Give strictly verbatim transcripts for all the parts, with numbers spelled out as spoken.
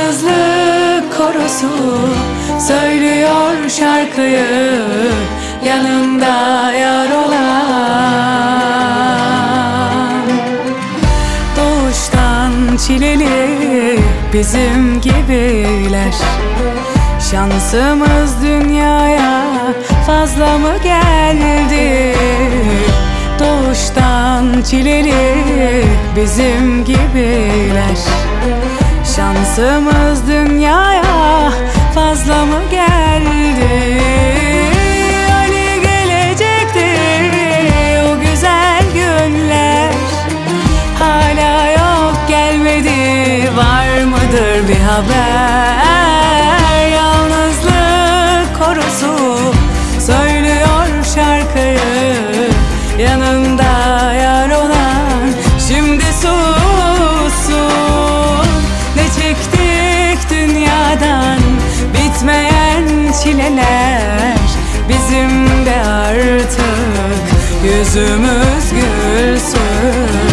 Yalnızlık korosu söylüyor şarkıyı, yanında yar olan. Doğuştan çileli bizim gibiler, şansımız dünyaya fazla mı geldi? Doğuştan çileli bizim gibiler, şansımız dünyaya fazla mı geldi? Hani gelecekti o güzel günler, hala yok, gelmedi. Var mıdır bir haber? Yalnızlık korosu söylüyor şarkıyı, yanında yar olan. Şimdi sussun, ne çektik dünyadan, bitmeyen çileler. Bizim de artık yüzümüz gülsün.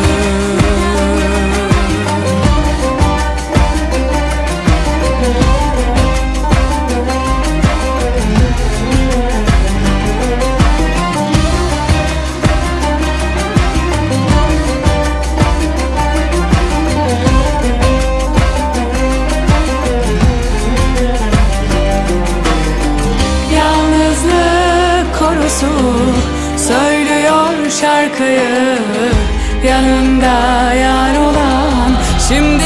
Söylüyor şarkıyı, yanında yar olan. Şimdi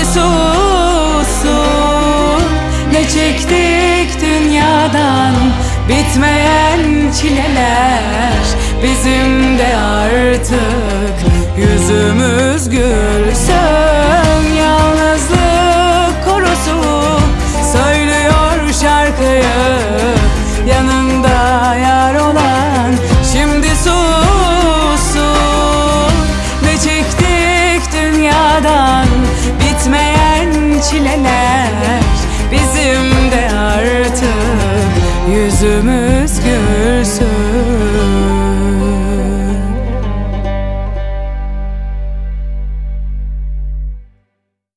sussun, ne çektik dünyadan, bitmeyen çileler. Bizim de artık yüzümüz gülsün. Yalnızlık korosu söylüyor şarkıyı, yanında yar olan. Şimdi sussun, ne çektik dünyadan, bitmeyen çileler.